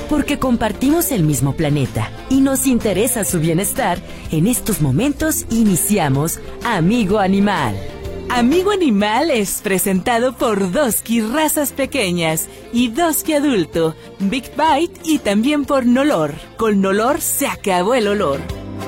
Porque compartimos el mismo planeta y nos interesa su bienestar, en estos momentos iniciamos Amigo Animal. Amigo Animal es presentado por Doski Razas Pequeñas y Doski Adulto, Big Bite y también por Nolor. Con Nolor se acabó el olor.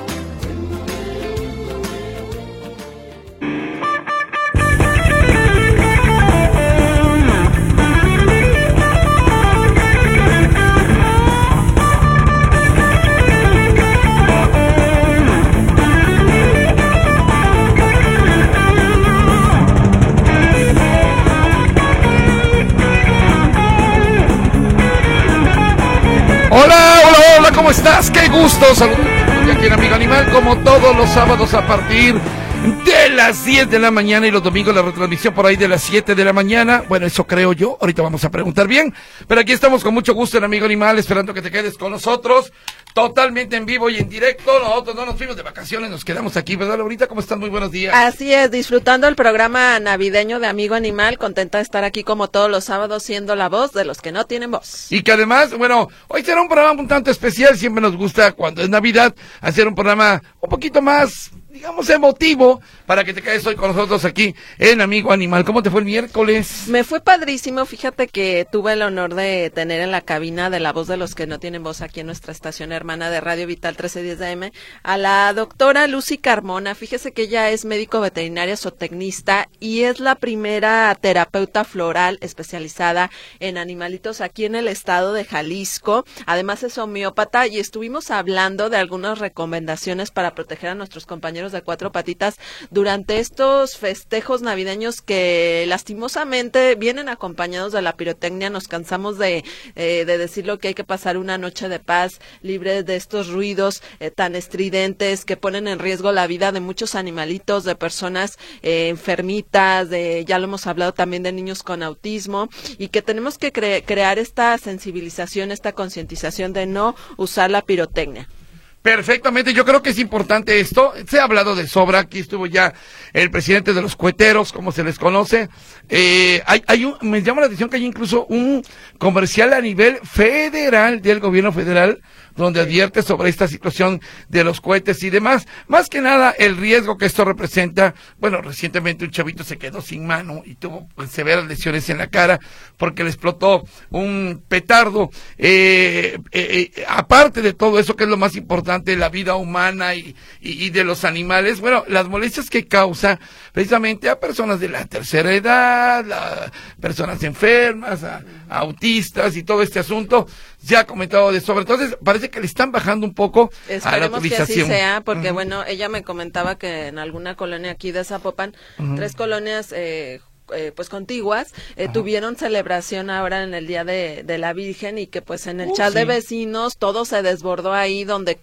Hola, ¿cómo estás? Qué gusto saludarte aquí en Amigo Animal, como todos los sábados a partir de las 10 de la mañana y los domingos la retransmisión por ahí de las 7 de la mañana. Bueno, eso creo yo, ahorita vamos a preguntar bien, pero aquí estamos con mucho gusto en Amigo Animal, esperando que te quedes con nosotros, totalmente en vivo y en directo. Nosotros no nos fuimos de vacaciones, nos quedamos aquí, ¿verdad, Laurita? ¿Cómo estás? Muy buenos días. Así es, disfrutando el programa navideño de Amigo Animal, contenta de estar aquí como todos los sábados, siendo la voz de los que no tienen voz. Y que además, bueno, hoy será un programa un tanto especial, siempre nos gusta cuando es Navidad hacer un programa un poquito más, digamos, emotivo, para que te quedes hoy con nosotros aquí en Amigo Animal. ¿Cómo te fue el miércoles? Me fue padrísimo, fíjate que tuve el honor de tener en la cabina de la voz de los que no tienen voz aquí en nuestra estación hermana de Radio Vital 1310 AM, a la doctora Lucy Carmona. Fíjese que ella es médico veterinaria zootecnista y es la primera terapeuta floral especializada en animalitos aquí en el estado de Jalisco. Además es homeópata y estuvimos hablando de algunas recomendaciones para proteger a nuestros compañeros de cuatro patitas durante estos festejos navideños que lastimosamente vienen acompañados de la pirotecnia. Nos cansamos de decirlo, que hay que pasar una noche de paz libre de estos ruidos tan estridentes que ponen en riesgo la vida de muchos animalitos, de personas enfermitas, ya lo hemos hablado también de niños con autismo, y que tenemos que crear esta sensibilización, esta concientización de no usar la pirotecnia. Perfectamente, yo creo que es importante esto. Se ha hablado de sobra, aquí estuvo ya el presidente de los coheteros, como se les conoce. Me llama la atención que hay incluso un comercial a nivel federal, del gobierno federal, donde advierte sobre esta situación de los cohetes y demás. Más que nada, el riesgo que esto representa. Bueno, recientemente un chavito se quedó sin mano y tuvo severas lesiones en la cara porque le explotó un petardo. Aparte de todo eso, que es lo más importante, la vida humana y de los animales, bueno, las molestias que causa precisamente a personas de la tercera edad, personas enfermas, a autistas y todo este asunto, ya ha comentado de sobre. Entonces, parece que le están bajando un poco a la utilización. Esperemos que así sea, porque bueno, ella me comentaba que en alguna colonia aquí de Zapopan, 3 colonias pues contiguas, tuvieron celebración ahora en el Día de la Virgen, y que pues en el chat de vecinos todo se desbordó ahí, donde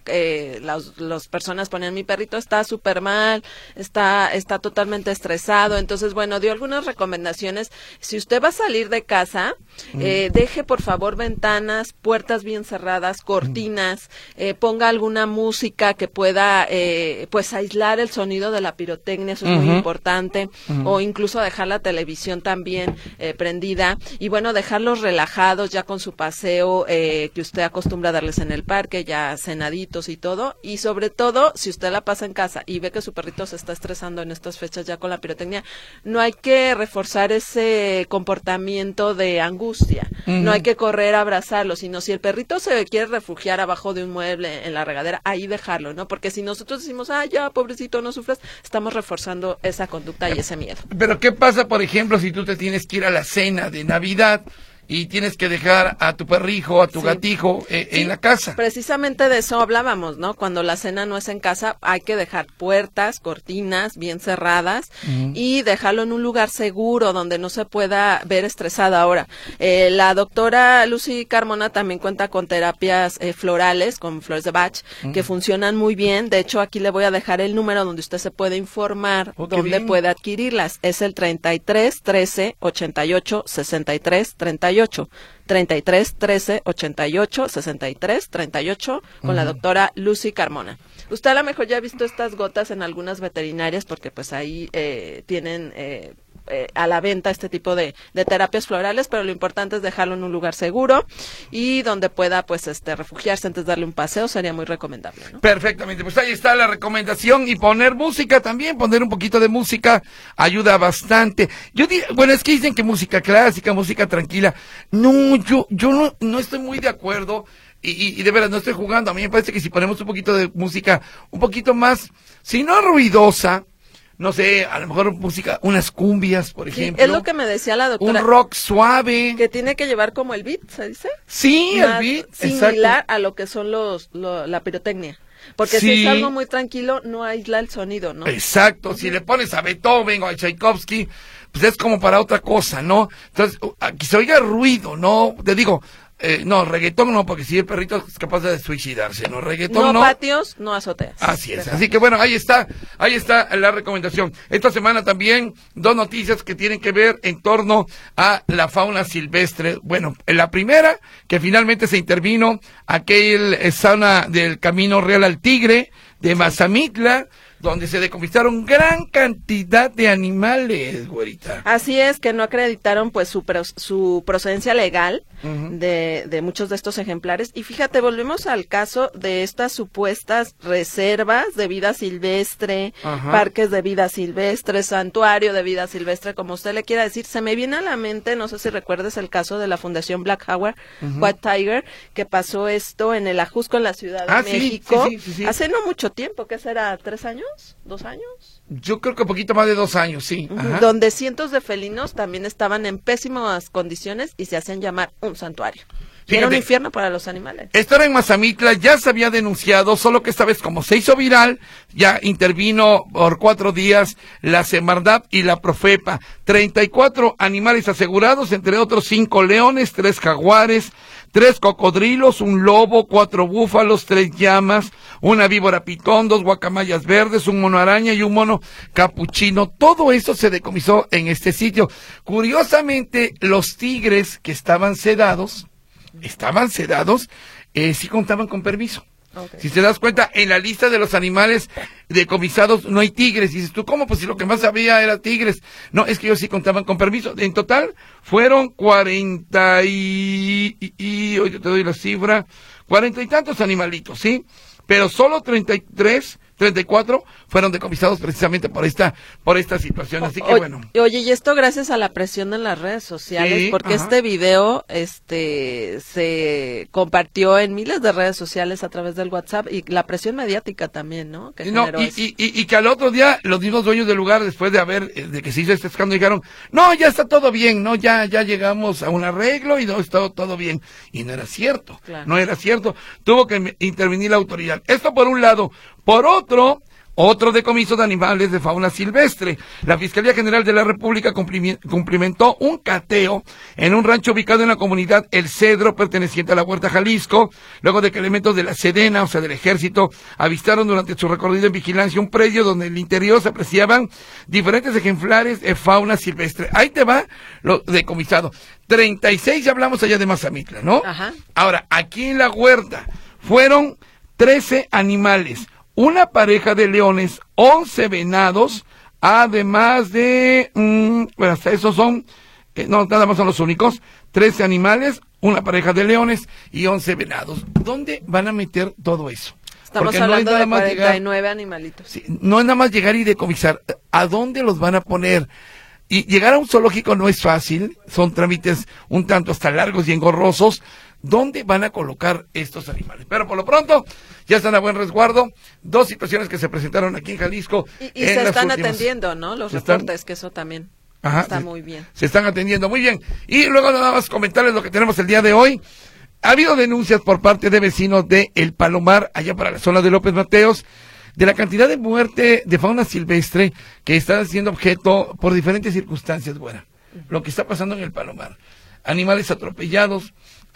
las personas ponían: mi perrito está súper mal, está totalmente estresado. Entonces, bueno, dio algunas recomendaciones. Si usted va a salir de casa, deje por favor ventanas, puertas bien cerradas, cortinas, ponga alguna música que pueda pues aislar el sonido de la pirotecnia, eso es muy importante, o incluso dejar la televisión también prendida, y bueno, dejarlos relajados ya con su paseo que usted acostumbra a darles en el parque, ya cenaditos y todo. Y sobre todo, si usted la pasa en casa y ve que su perrito se está estresando en estas fechas ya con la pirotecnia, no hay que reforzar ese comportamiento de angustia, no hay que correr a abrazarlo, sino si el perrito se quiere refugiar abajo de un mueble en la regadera, ahí dejarlo, ¿no? Porque si nosotros decimos: ya, pobrecito, no sufras, estamos reforzando esa conducta y ese miedo. Pero ¿qué pasa, por ejemplo, si tú te tienes que ir a la cena de Navidad y tienes que dejar a tu perrijo, a tu gatijo en la casa? Precisamente de eso hablábamos, ¿no? Cuando la cena no es en casa, hay que dejar puertas, cortinas bien cerradas y dejarlo en un lugar seguro donde no se pueda ver estresada. Ahora, la doctora Lucy Carmona también cuenta con terapias florales, con flores de Bach, que funcionan muy bien. De hecho, aquí le voy a dejar el número donde usted se puede informar dónde puede adquirirlas. Es el 33 13 88 63 38. 33 13 88 63 38 con la doctora Lucy Carmona. Usted a lo mejor ya ha visto estas gotas en algunas veterinarias, porque pues ahí tienen a la venta este tipo de terapias florales, pero lo importante es dejarlo en un lugar seguro y donde pueda pues refugiarse antes de darle un paseo, sería muy recomendable, ¿no? Perfectamente, pues ahí está la recomendación, y poner música también, poner un poquito de música ayuda bastante. Bueno, es que dicen que música clásica, música tranquila. No, yo no estoy muy de acuerdo. Y de veras no estoy jugando. A mí me parece que si ponemos un poquito de música, un poquito más, si no ruidosa, no sé, a lo mejor música, unas cumbias, por ejemplo. Es lo que me decía la doctora. Un rock suave. Que tiene que llevar como el beat, ¿se dice? Sí, más el beat. similar Exacto. a lo que son la pirotecnia. Porque si es algo muy tranquilo, no aísla el sonido, ¿no? Exacto. Si le pones a Beethoven o a Tchaikovsky, pues es como para otra cosa, ¿no? Entonces, aquí se oiga ruido, ¿no? Te digo, no, reggaetón no, porque si el perrito es capaz de suicidarse, ¿no? Reggaetón no. No patios, no azoteas. Así es. Así que bueno, ahí está la recomendación. Esta semana también 2 noticias que tienen que ver en torno a la fauna silvestre. Bueno, la primera, que finalmente se intervino aquel zona del Camino Real al Tigre de Mazamitla, donde se decomisaron gran cantidad de animales, güerita. Así es, que no acreditaron pues su procedencia legal de muchos de estos ejemplares. Y fíjate, volvemos al caso de estas supuestas reservas de vida silvestre, parques de vida silvestre, santuario de vida silvestre, como usted le quiera decir. Se me viene a la mente, no sé si recuerdes el caso de la Fundación Black Jaguar, White Tiger, que pasó esto en el Ajusco, en la Ciudad de México, sí. hace no mucho tiempo. ¿Qué será? ¿3 años? ¿2 años? Yo creo que un poquito más de 2 años, sí. Donde cientos de felinos también estaban en pésimas condiciones y se hacían llamar un santuario. Era un infierno para los animales. Esto era en Mazamitla, ya se había denunciado, solo que esta vez como se hizo viral, ya intervino por 4 días la Semarnat y la Profepa. 34 animales asegurados, entre otros 5 leones, 3 jaguares, 3 cocodrilos, un lobo, 4 búfalos, 3 llamas, una víbora pitón, 2 guacamayas verdes, un mono araña y un mono capuchino. Todo eso se decomisó en este sitio. Curiosamente, los tigres que estaban sedados, sí contaban con permiso. Okay. Si te das cuenta, en la lista de los animales decomisados no hay tigres. Dices tú, ¿cómo? Pues si lo que más había era tigres. No, es que ellos sí contaban con permiso. En total fueron 40 hoy te doy la cifra, 40 y tantos animalitos, ¿sí? Pero solo 34 fueron decomisados precisamente por esta situación, así que bueno. Oye, y esto gracias a la presión en las redes sociales, sí, porque este video se compartió en miles de redes sociales a través del WhatsApp, y la presión mediática también, ¿no? Que y que al otro día los mismos dueños del lugar, después de que se hizo este escándalo, dijeron, no, ya está todo bien, no, ya llegamos a un arreglo y no está todo bien. Y no era cierto, claro. No era cierto. Tuvo que intervenir la autoridad. Esto por un lado. Por otro decomiso de animales de fauna silvestre. La Fiscalía General de la República cumplimentó un cateo en un rancho ubicado en la comunidad El Cedro, perteneciente a la Huerta Jalisco, luego de que elementos de la Sedena, o sea, del Ejército, avistaron durante su recorrido en vigilancia un predio donde en el interior se apreciaban diferentes ejemplares de fauna silvestre. Ahí te va lo decomisado. 36, ya hablamos allá de Mazamitla, ¿no? Ajá. Ahora, aquí en la Huerta fueron 13 animales, una pareja de leones, 11 venados, además de, bueno, hasta esos son, no, nada más son los únicos, 13 animales, una pareja de leones y 11 venados. ¿Dónde van a meter todo eso? Estamos hablando de 49 animalitos. Sí, no es nada más llegar y decomisar, ¿a dónde los van a poner? Y llegar a un zoológico no es fácil, son trámites un tanto hasta largos y engorrosos. ¿Dónde van a colocar estos animales? Pero por lo pronto, ya están a buen resguardo. 2 situaciones que se presentaron aquí en Jalisco. Y se están atendiendo, ¿no? Los reportes, que eso también está muy bien. Se están atendiendo, muy bien. Y luego nada más comentarles lo que tenemos el día de hoy. Ha habido denuncias por parte de vecinos de El Palomar, allá para la zona de López Mateos, de la cantidad de muerte de fauna silvestre que está siendo objeto por diferentes circunstancias, bueno, lo que está pasando en El Palomar. Animales atropellados,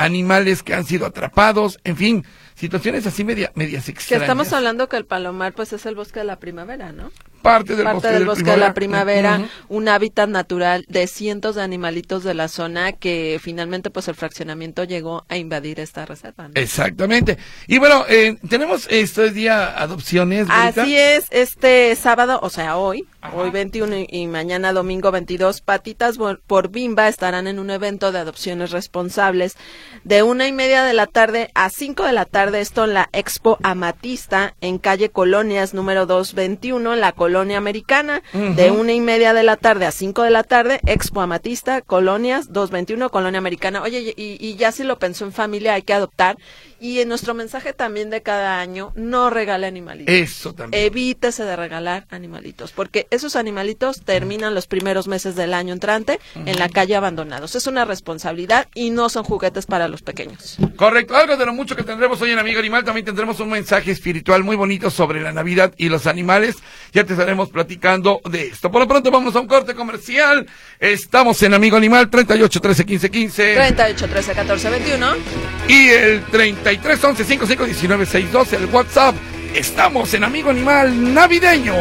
animales que han sido atrapados, en fin, situaciones así medias extrañas. Que estamos hablando que el Palomar pues es el bosque de la primavera, ¿no? Parte del bosque de la primavera, un hábitat natural de cientos de animalitos de la zona que finalmente pues el fraccionamiento llegó a invadir esta reserva, ¿no? Exactamente. Y bueno, tenemos este día adopciones, ¿verdad? Así es, este sábado, o sea hoy 21 y mañana domingo 22, Patitas por Bimba estarán en un evento de adopciones responsables de 1:30 de la tarde a 5 de la tarde, esto en la Expo Amatista, en calle Colonias número 221, en la Colonia Americana, de 1:30 de la tarde a 5 de la tarde, Expo Amatista, Colonias 221, Colonia Americana. Oye, y ya si lo pensó en familia, hay que adoptar. Y en nuestro mensaje también de cada año, no regale animalitos. Eso también. Evítese de regalar animalitos, porque esos animalitos terminan los primeros meses del año entrante en la calle abandonados. Es una responsabilidad y no son juguetes para los pequeños. Correcto. Algo de lo mucho que tendremos hoy en Amigo Animal, también tendremos un mensaje espiritual muy bonito sobre la Navidad y los animales. Ya te estaremos platicando de esto. Por lo pronto vamos a un corte comercial. Estamos en Amigo Animal, 38 13 15 15. 38 13 14 21. Y el 33 11 55 19 62, el WhatsApp. Estamos en Amigo Animal Navideño.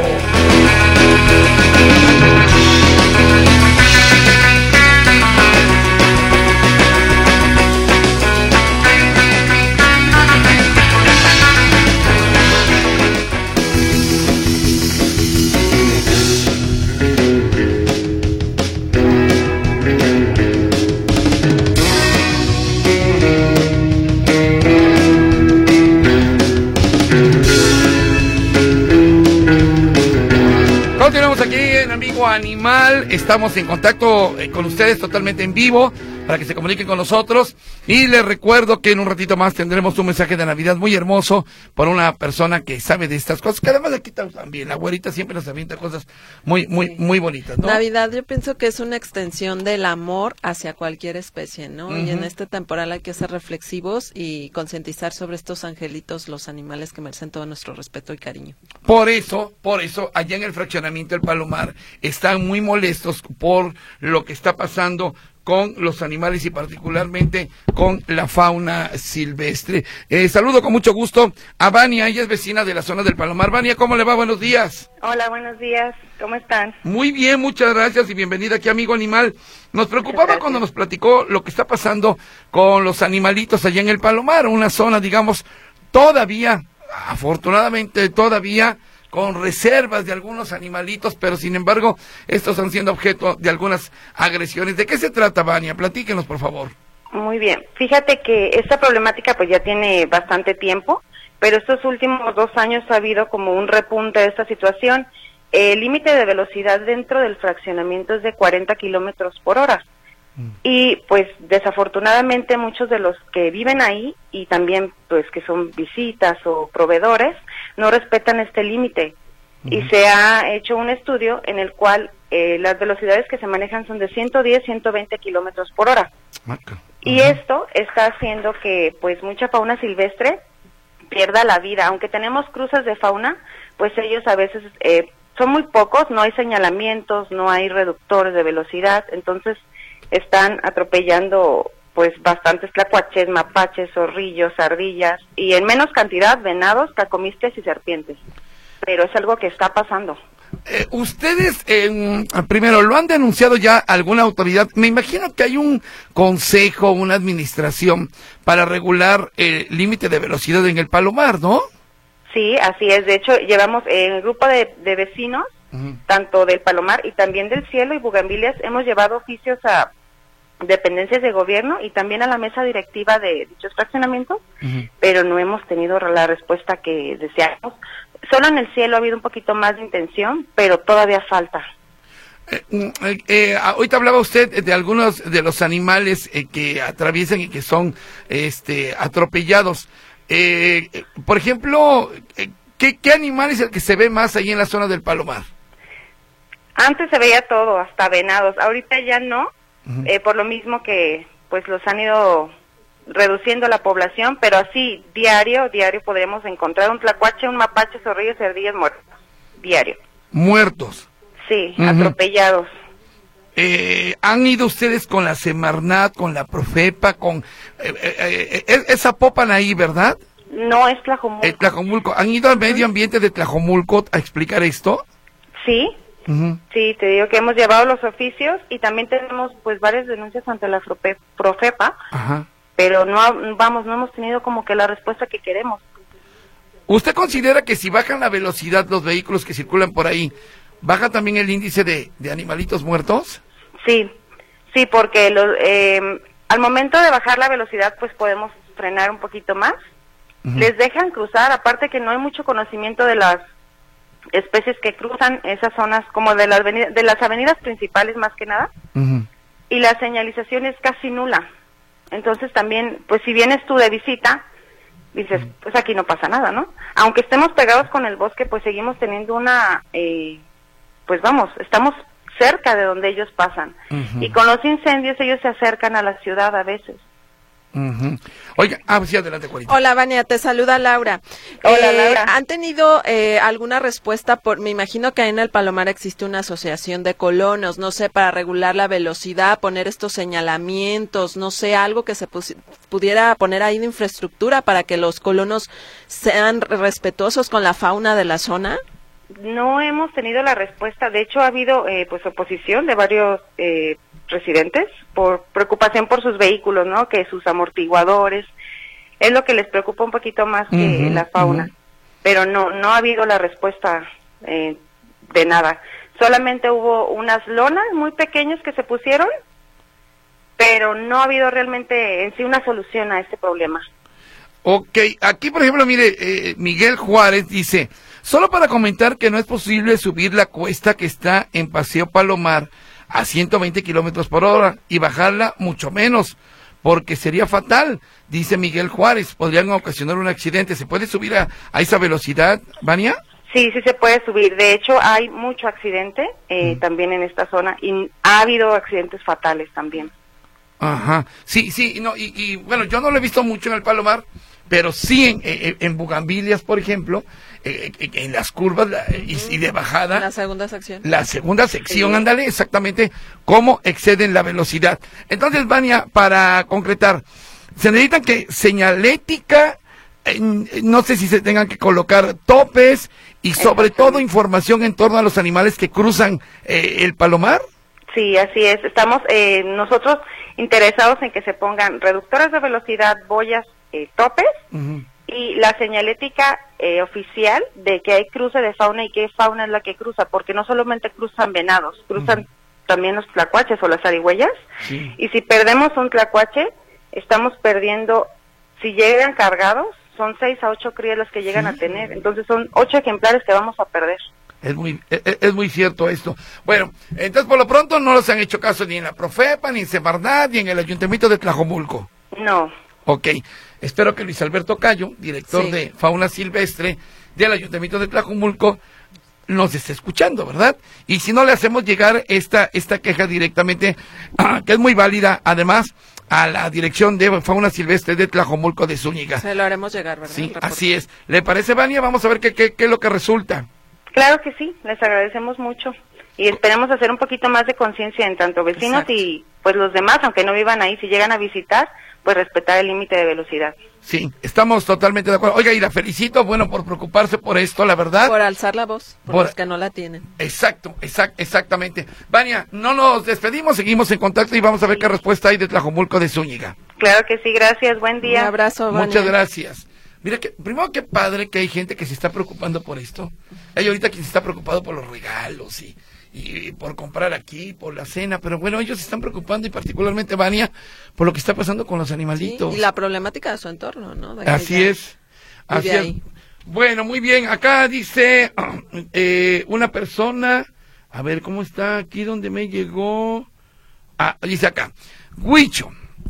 Continuamos aquí en Amigo Animal, estamos en contacto con ustedes totalmente en vivo para que se comuniquen con nosotros y les recuerdo que en un ratito más tendremos un mensaje de Navidad muy hermoso por una persona que sabe de estas cosas, que además aquí también, la güerita siempre nos avienta cosas muy bonitas, ¿no? Navidad yo pienso que es una extensión del amor hacia cualquier especie, ¿no? Y en este temporal hay que ser reflexivos y concientizar sobre estos angelitos, los animales que merecen todo nuestro respeto y cariño. Por eso, allá en el fraccionamiento del Palomar están muy molestos por lo que está pasando con los animales y particularmente con la fauna silvestre. Saludo con mucho gusto a Vania, ella es vecina de la zona del Palomar. Vania, ¿cómo le va? Buenos días. Hola, buenos días. ¿Cómo están? Muy bien, muchas gracias y bienvenida aquí a Amigo Animal. Nos preocupaba cuando nos platicó lo que está pasando con los animalitos allá en el Palomar, una zona, digamos, todavía, afortunadamente todavía, con reservas de algunos animalitos, pero sin embargo, estos están siendo objeto de algunas agresiones. ¿De qué se trata, Vania? Platíquenos, por favor. Muy bien. Fíjate que esta problemática pues ya tiene bastante tiempo, pero estos últimos 2 años ha habido como un repunte de esta situación. El límite de velocidad dentro del fraccionamiento es de 40 kilómetros por hora. Y pues desafortunadamente muchos de los que viven ahí y también pues que son visitas o proveedores no respetan este límite y se ha hecho un estudio en el cual las velocidades que se manejan son de 110, 120 kilómetros por hora. Y esto está haciendo que pues mucha fauna silvestre pierda la vida. Aunque tenemos cruces de fauna, pues ellos a veces son muy pocos, no hay señalamientos, no hay reductores de velocidad, entonces están atropellando pues bastantes tlacuaches, mapaches, zorrillos, ardillas y en menos cantidad venados, cacomistes y serpientes. Pero es algo que está pasando. Ustedes, primero, ¿lo han denunciado ya a alguna autoridad? Me imagino que hay un consejo, una administración para regular el límite de velocidad en el Palomar, ¿no? Sí, así es. De hecho, llevamos en el grupo de vecinos, tanto del Palomar y también del Cielo y Bugambilias, hemos llevado oficios a dependencias de gobierno y también a la mesa directiva de dichos fraccionamientos, pero no hemos tenido la respuesta que deseamos. Solo en el Cielo ha habido un poquito más de intención, pero todavía falta. Ahorita hablaba usted de algunos de los animales que atraviesan y que son atropellados. Por ejemplo, ¿qué animal es el que se ve más ahí en la zona del Palomar? Antes se veía todo, hasta venados. Ahorita ya no. Por lo mismo que pues los han ido reduciendo la población, pero así diario podríamos encontrar un tlacuache, un mapache, zorrillos y ardillas muertos, diario. ¿Muertos? Sí, atropellados. ¿Han ido ustedes con la Semarnat, con la Profepa, con es Zapopan ahí, verdad? No, es Tlajomulco. Tlajomulco. ¿Han ido al medio ambiente de Tlajomulco a explicar esto? Sí. Uh-huh. Sí, te digo que hemos llevado los oficios y también tenemos pues varias denuncias ante la Profepa, Ajá. pero no hemos tenido como que la respuesta que queremos. ¿Usted considera que si bajan la velocidad los vehículos que circulan por ahí, baja también el índice de animalitos muertos? Sí, porque al momento de bajar la velocidad pues podemos frenar un poquito más. Uh-huh. Les dejan cruzar, aparte que no hay mucho conocimiento de las especies que cruzan esas zonas, como de las avenidas principales más que nada, uh-huh. Y la señalización es casi nula. Entonces también, pues si vienes tú de visita, dices, pues aquí no pasa nada, ¿no? Aunque estemos pegados con el bosque, pues seguimos teniendo estamos cerca de donde ellos pasan. Uh-huh. Y con los incendios ellos se acercan a la ciudad a veces. Uh-huh. Oiga, sí, adelante, Juanita. Hola, Vania, te saluda Laura. Hola, Laura. ¿Han tenido alguna respuesta? Me imagino que ahí en el Palomar existe una asociación de colonos, no sé, para regular la velocidad, poner estos señalamientos, no sé, algo que se pudiera poner ahí de infraestructura para que los colonos sean respetuosos con la fauna de la zona. No hemos tenido la respuesta. De hecho, ha habido oposición de varios residentes por preocupación por sus vehículos, ¿no? Que sus amortiguadores es lo que les preocupa un poquito más que la fauna. Pero no ha habido la respuesta de nada. Solamente hubo unas lonas muy pequeñas que se pusieron, pero no ha habido realmente en sí una solución a este problema. Ok, aquí por ejemplo, mire, Miguel Juárez dice, solo para comentar que no es posible subir la cuesta que está en Paseo Palomar a 120 kilómetros por hora y bajarla mucho menos, porque sería fatal, dice Miguel Juárez, podrían ocasionar un accidente. ¿Se puede subir a esa velocidad, Vania? Sí se puede subir. De hecho, hay mucho accidente también en esta zona y ha habido accidentes fatales también. Ajá, sí, no, y bueno, yo no lo he visto mucho en el Palomar, pero sí en Bugambilias, por ejemplo, en las curvas y de bajada. La segunda sección. La segunda sección, ándale, exactamente, cómo exceden la velocidad. Entonces, Vania, para concretar, se necesitan que señalética, no sé si se tengan que colocar topes y sobre todo información en torno a los animales que cruzan el Palomar. Sí, así es. Estamos nosotros interesados en que se pongan reductores de velocidad, boyas, topes, uh-huh. Y la señalética oficial de que hay cruce de fauna y qué fauna es la que cruza, porque no solamente cruzan venados, cruzan uh-huh. También los tlacuaches o las zarigüeyas, sí. Y si perdemos un tlacuache, estamos perdiendo, si llegan cargados, son 6 a 8 crías las que llegan a tener, entonces son 8 ejemplares que vamos a perder. Es muy cierto esto. Bueno, entonces por lo pronto no los han hecho caso ni en la Profepa, ni en Semarnat, ni en el Ayuntamiento de Tlajomulco. No. Ok, espero que Luis Alberto Cayo, director de Fauna Silvestre del Ayuntamiento de Tlajomulco, nos esté escuchando, ¿verdad? Y si no, le hacemos llegar esta queja directamente, que es muy válida, además, a la Dirección de Fauna Silvestre de Tlajomulco de Zúñiga. Se lo haremos llegar, ¿verdad? Sí, así es. ¿Le parece, Vania? Vamos a ver qué es lo que resulta. Claro que sí, les agradecemos mucho y esperemos hacer un poquito más de conciencia en tanto vecinos Exacto. Y pues los demás, aunque no vivan ahí, si llegan a visitar, pues respetar el límite de velocidad. Sí, estamos totalmente de acuerdo. Oiga, y la felicito, bueno, por preocuparse por esto, la verdad. Por alzar la voz, por los que no la tienen. Exactamente. Vania, no nos despedimos, seguimos en contacto y vamos a ver qué respuesta hay de Tlajomulco de Zúñiga. Claro que sí, gracias, buen día. Un abrazo, Vania. Muchas gracias. Mira, primero qué padre que hay gente que se está preocupando por esto. Hay ahorita quien se está preocupado por los regalos y por comprar aquí, por la cena, pero bueno, ellos se están preocupando y particularmente Vania por lo que está pasando con los animalitos. Sí, y la problemática de su entorno, ¿no? Así es. Bueno, muy bien, acá dice una persona, a ver, ¿cómo está aquí donde me llegó? Dice acá, Huicho.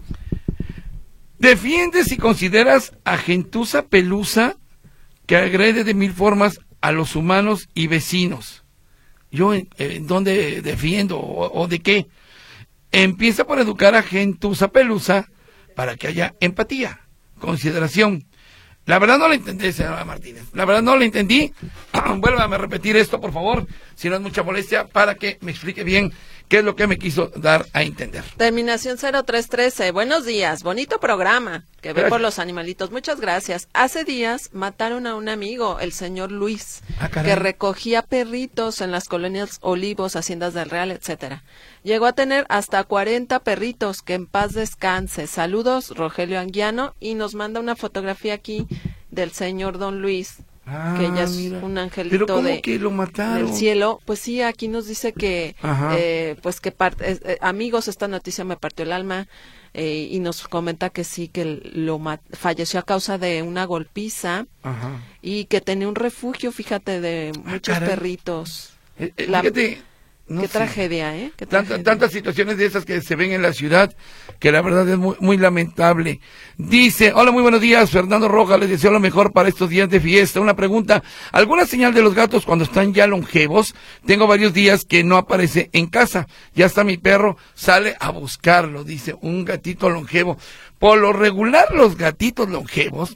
¿Defiendes y consideras a gentuza pelusa que agrede de 1000 formas a los humanos y vecinos? Yo, ¿dónde defiendo o de qué? Empieza por educar a gentuza pelusa para que haya empatía, consideración. La verdad no la entendí, señora Martínez. La verdad no la entendí. Vuélvame a repetir esto, por favor. si no es mucha molestia, para que me explique bien qué es lo que me quiso dar a entender. Terminación 0313. Buenos días, bonito programa que ve Gracias. por los animalitos. Muchas gracias. Hace días mataron a un amigo, el señor Luis, caray. que recogía perritos en las colonias Olivos, Haciendas del Real, etcétera. Llegó a tener hasta 40 perritos, que en paz descanse. Saludos, Rogelio Anguiano, y nos manda una fotografía aquí del señor Don Luis, que ella es Mira. un angelito ¿Pero cómo que lo mataron? del cielo. Pues sí, aquí nos dice que Ajá. pues que amigos, esta noticia me partió el alma, y nos comenta que sí, que falleció a causa de una golpiza. Ajá. Y que tenía un refugio, fíjate, de muchos caray. perritos. Fíjate, no Qué sé. tragedia, ¿eh? Qué tragedia. Tantas situaciones de esas que se ven en la ciudad, que la verdad es muy, muy lamentable. Dice, hola, muy buenos días, Fernando Rojas, les deseo lo mejor para estos días de fiesta. Una pregunta, ¿alguna señal de los gatos cuando están ya longevos? Tengo varios días que no aparece en casa, ya está mi perro, sale a buscarlo, dice, un gatito longevo. Por lo regular, los gatitos longevos,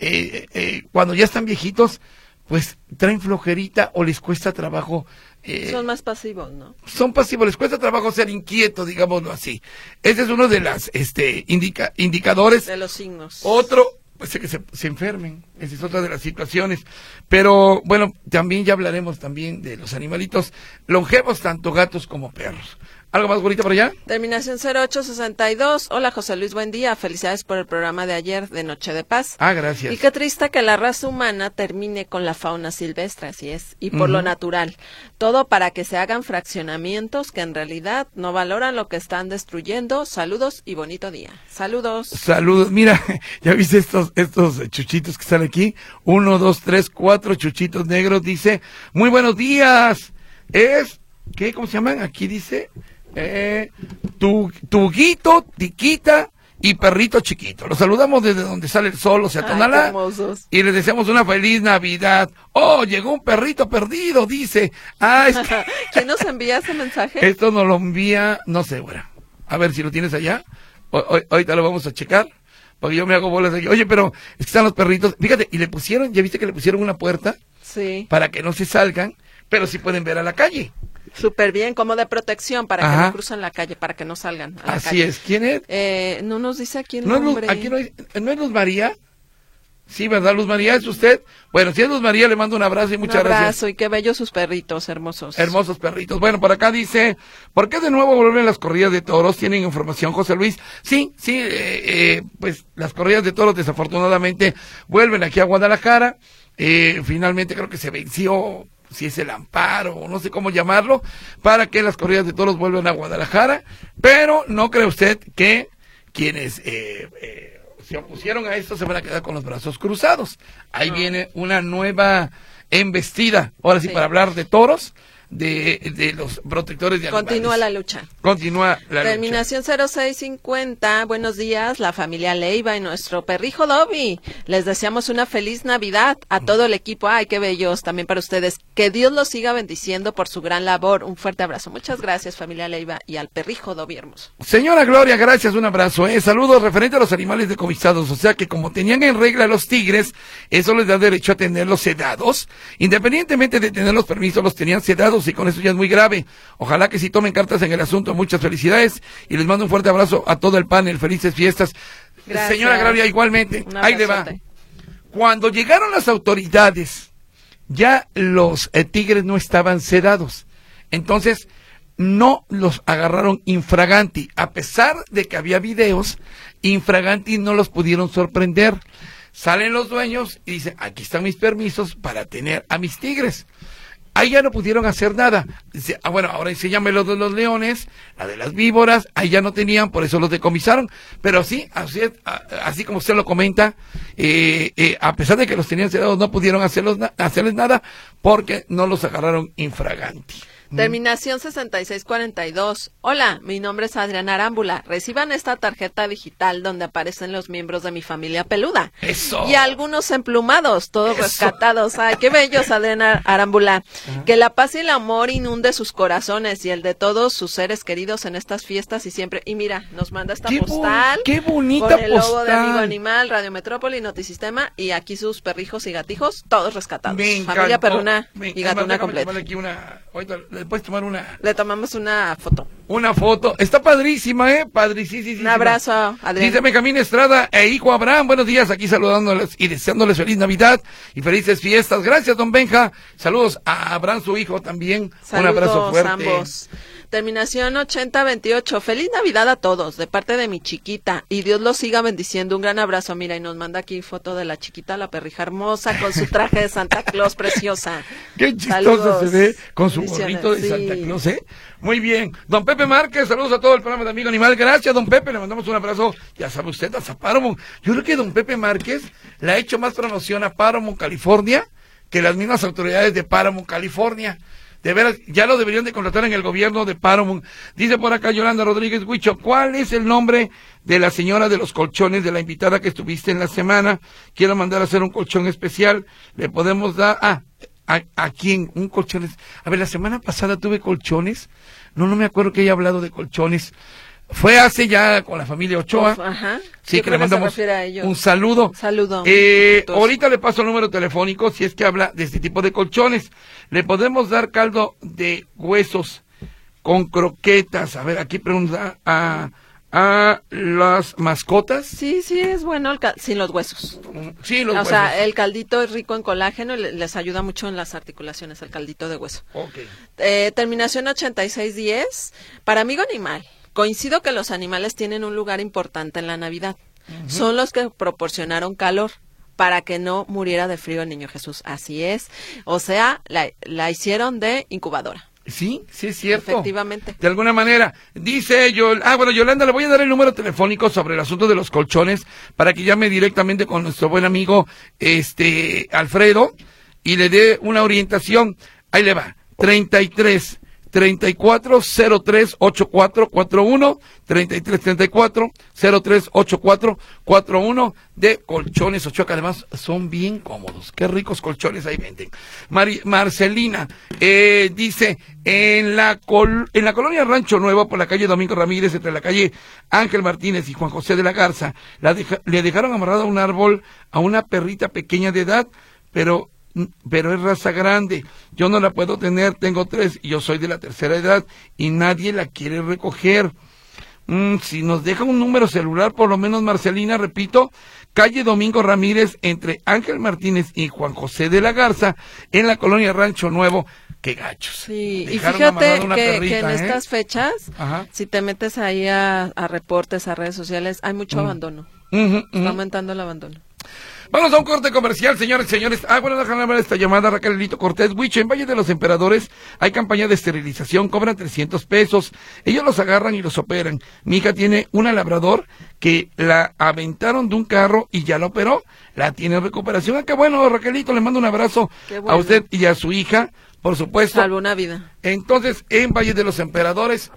cuando ya están viejitos, pues traen flojerita o les cuesta trabajo. Son más pasivos, ¿no? Son pasivos, les cuesta trabajo ser inquietos, digámoslo así. Ese es uno de las indicadores. De los signos. Otro, pues que se enfermen. Esa es otra de las situaciones. Pero bueno, también ya hablaremos también de los animalitos longevos, tanto gatos como perros. ¿Algo más bonito por allá? Terminación 0862. Hola, José Luis, buen día. Felicidades por el programa de ayer de Noche de Paz. Gracias. Y qué triste que la raza humana termine con la fauna silvestre, así es, y por lo natural. Todo para que se hagan fraccionamientos que en realidad no valoran lo que están destruyendo. Saludos y bonito día. Saludos. Saludos. Mira, ¿ya viste estos chuchitos que están aquí? 1, 2, 3, 4 chuchitos negros. Dice, muy buenos días. ¿Qué? ¿Cómo se llaman? Aquí dice, Tuguito, Tiquita y Perrito Chiquito. Los saludamos desde donde sale el sol, o sea, Tonalá. Qué hermosos. Y les deseamos una feliz Navidad. Oh, llegó un perrito perdido, dice. ¿Quién nos envía ese mensaje? Esto nos lo envía, no sé, bueno. A ver si lo tienes allá. Ahorita lo vamos a checar. Porque yo me hago bolas aquí. Oye, pero es que están los perritos. Fíjate, y ¿ya viste que le pusieron una puerta? Sí. Para que no se salgan, pero sí pueden ver a la calle. Súper bien, como de protección, para que Ajá. no crucen la calle, para que no salgan a la Así calle. es. ¿Quién es? No nos dice aquí el ¿No es nombre. aquí no es Luz María? Sí, ¿verdad, Luz María? ¿Es usted? Bueno, si es Luz María, le mando un abrazo y muchas gracias. Un abrazo, y qué bellos sus perritos, hermosos. Hermosos perritos. Bueno, por acá dice, ¿por qué de nuevo vuelven las corridas de toros? ¿Tienen información, José Luis? Sí, pues las corridas de toros desafortunadamente vuelven aquí a Guadalajara. Finalmente creo que se venció, si es el amparo o no sé cómo llamarlo, para que las corridas de toros vuelvan a Guadalajara, pero no cree usted que quienes se opusieron a esto se van a quedar con los brazos cruzados. Ahí viene una nueva embestida, ahora sí, para hablar de toros, de los protectores de animales. Continúa la lucha. Continúa la Terminación 0650. Buenos días, la familia Leiva y nuestro perrijo Dobby. Les deseamos una feliz Navidad a todo el equipo. Ay, qué bellos también para ustedes. Que Dios los siga bendiciendo por su gran labor. Un fuerte abrazo. Muchas gracias, familia Leiva, y al perrijo Dobby hermoso. Señora Gloria, gracias, un abrazo. Saludos referente a los animales decomisados. O sea que como tenían en regla los tigres, eso les da derecho a tenerlos sedados. Independientemente de tener los permisos, los tenían sedados, y con eso ya es muy grave. Ojalá que sí tomen cartas en el asunto. Muchas felicidades y les mando un fuerte abrazo a todo el panel. Felices fiestas. Gracias. Señora Gloria, igualmente. Ahí le va. Cuando llegaron las autoridades, ya los tigres no estaban sedados. Entonces, no los agarraron infraganti. A pesar de que había videos, infraganti no los pudieron sorprender. Salen los dueños y dicen, aquí están mis permisos para tener a mis tigres. Ahí ya no pudieron hacer nada. Dice, bueno, ahora enséñame los de los leones, la de las víboras, ahí ya no tenían, por eso los decomisaron. Pero sí, así como usted lo comenta, a pesar de que los tenían sedados, no pudieron hacerles nada porque no los agarraron infraganti. Terminación 6642. Hola, mi nombre es Adriana Arámbula. Reciban esta tarjeta digital donde aparecen los miembros de mi familia peluda. Eso. Y algunos emplumados, todos Eso. rescatados. Ay, qué bellos, Adriana Arámbula. Que la paz y el amor inunde sus corazones y el de todos sus seres queridos en estas fiestas y siempre. Y mira, nos manda esta postal. ¡Qué bonita con el logo postal! de Amigo Animal, Radio Metrópoli, Notisistema y aquí sus perrijos y gatijos, todos rescatados. Me Familia encantó. perruna y gatuna completa. Aquí ahorita le puedes tomar Le tomamos una foto. una foto. Está padrísima, padrísima. Un abrazo, Adrián. Dice Benjamín Estrada e hijo Abraham, buenos días, aquí saludándoles y deseándoles feliz Navidad y felices fiestas. Gracias, don Benja. Saludos a Abraham, su hijo también. Saludos, un abrazo fuerte. ambos. Terminación 8028. Feliz Navidad a todos, de parte de mi chiquita. Y Dios los siga bendiciendo. Un gran abrazo. Mira, y nos manda aquí foto de la chiquita, la perrija hermosa, con su traje de Santa Claus preciosa. Qué chistosa Saludos. se ve con su Bendiciones, gorrito de sí. Santa Claus, Muy bien. Don Pepe Márquez, saludos a todo el programa de Amigo Animal. Gracias, don Pepe. Le mandamos un abrazo. Ya sabe usted, a Paramount. Yo creo que don Pepe Márquez le ha hecho más promoción a Paramount, California, que las mismas autoridades de Paramount, California. De veras, ya lo deberían de contratar en el gobierno de Paramount. Dice por acá Yolanda Rodríguez Huicho, ¿cuál es el nombre de la señora de los colchones, de la invitada que estuviste en la semana? Quiero mandar a hacer un colchón especial. Le podemos dar... ¿A quién? Un colchón. A ver, la semana pasada tuve colchones. No me acuerdo que haya hablado de colchones. Fue hace ya con la familia Ochoa. Ajá. Sí, Yo que le creo mandamos se refiere a ellos. un saludo. Saludo. Ahorita le paso el número telefónico si es que habla de este tipo de colchones. Le podemos dar caldo de huesos con croquetas. A ver, aquí pregunta a las mascotas. Sí, es bueno sin los huesos. Sí, los O huesos. sea, el caldito es rico en colágeno y les ayuda mucho en las articulaciones, el caldito de hueso. Okay. Terminación 8610. Para Amigo Animal, coincido que los animales tienen un lugar importante en la Navidad. Son los que proporcionaron calor para que no muriera de frío el niño Jesús. Así es. O sea, la hicieron de incubadora. Sí, es cierto. Efectivamente. De alguna manera. Dice Yolanda, le voy a dar el número telefónico sobre el asunto de los colchones para que llame directamente con nuestro buen amigo Alfredo y le dé una orientación. Ahí le va. 33-34-03-8441, 33-34-03-8441 de Colchones Ochoa, que además son bien cómodos. Qué ricos colchones ahí venden. Marcelina dice, en la colonia Rancho Nuevo, por la calle Domingo Ramírez, entre la calle Ángel Martínez y Juan José de la Garza, le dejaron amarrada a un árbol a una perrita pequeña de edad, pero es raza grande, yo no la puedo tener, tengo 3 y yo soy de la tercera edad y nadie la quiere recoger. Si nos deja un número celular, por lo menos Marcelina, repito, calle Domingo Ramírez, entre Ángel Martínez y Juan José de la Garza, en la colonia Rancho Nuevo. Qué gachos. Sí, y Dejaron fíjate amarrada una que perrita, en estas fechas, Ajá. si te metes ahí a reportes, a redes sociales, hay mucho abandono. Está aumentando el abandono. Vamos a un corte comercial, señores. Déjame ver esta llamada, Raquelito Cortés. Huicho, en Valle de los Emperadores hay campaña de esterilización, cobran 300 pesos. Ellos los agarran y los operan. Mi hija tiene una labrador que la aventaron de un carro y ya la operó. La tiene en recuperación. Qué bueno, Raquelito, le mando un abrazo a usted y a su hija, por supuesto. Salvo una vida. Entonces, en Valle de los Emperadores,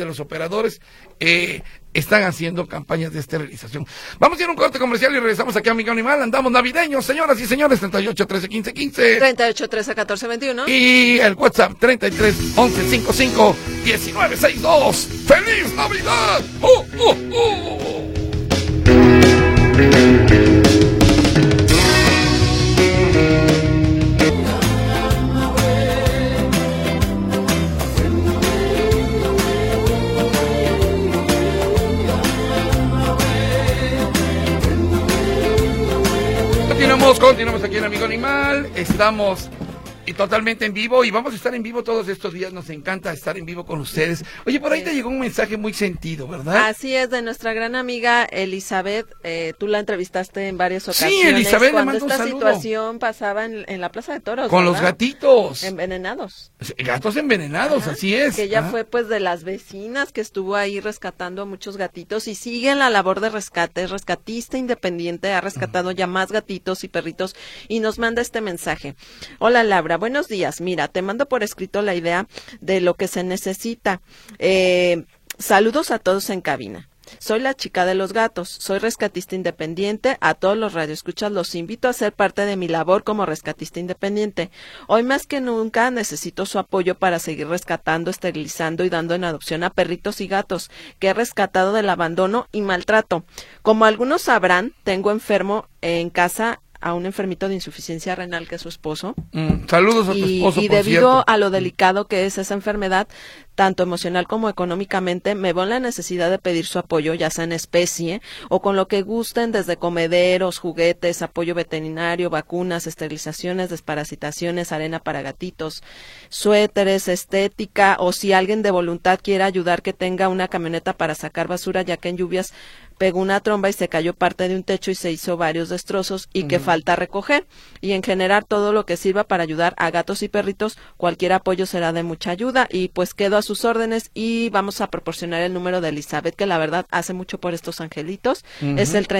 están haciendo campañas de esterilización. Vamos a ir a un corte comercial y regresamos aquí a Amigo Animal. Andamos navideños, señoras y señores. 38 13 15 15. 38 13 14 21. Y el WhatsApp 33 11 55 19 62. ¡Feliz Navidad! ¡Oh, oh, oh! Continuamos aquí en Amigo Animal, estamos totalmente en vivo y vamos a estar en vivo todos estos días, nos encanta estar en vivo con ustedes. Oye, por ahí te llegó un mensaje muy sentido, ¿verdad? Así es, de nuestra gran amiga Elizabeth, tú la entrevistaste en varias ocasiones. Sí, Elizabeth, le mando un esta saludo. situación pasaba en la Plaza de Toros, con ¿verdad? los gatitos. Envenenados. Gatos envenenados, Ajá, así es. Que ella fue pues de las vecinas que estuvo ahí rescatando a muchos gatitos y sigue en la labor de rescate, es rescatista independiente, ha rescatado ya más gatitos y perritos y nos manda este mensaje. Hola Laura, buenos días, mira, te mando por escrito la idea de lo que se necesita. Saludos a todos en cabina. Soy la chica de los gatos, soy rescatista independiente. A todos los radioescuchas los invito a ser parte de mi labor como rescatista independiente. Hoy más que nunca necesito su apoyo para seguir rescatando, esterilizando y dando en adopción a perritos y gatos que he rescatado del abandono y maltrato. Como algunos sabrán, tengo enfermo en casa a un enfermito de insuficiencia renal que es su esposo. Saludos a tu esposo, y por debido cierto. a lo delicado que es esa enfermedad, tanto emocional como económicamente, me veo en la necesidad de pedir su apoyo, ya sea en especie o con lo que gusten, desde comederos, juguetes, apoyo veterinario, vacunas, esterilizaciones, desparasitaciones, arena para gatitos, suéteres, estética, o si alguien de voluntad quiere ayudar, que tenga una camioneta para sacar basura, ya que en lluvias pegó una tromba y se cayó parte de un techo y se hizo varios destrozos y que falta recoger. Y en general todo lo que sirva para ayudar a gatos y perritos, cualquier apoyo será de mucha ayuda. Y pues quedo a sus órdenes y vamos a proporcionar el número de Elizabeth, que la verdad hace mucho por estos angelitos. Es el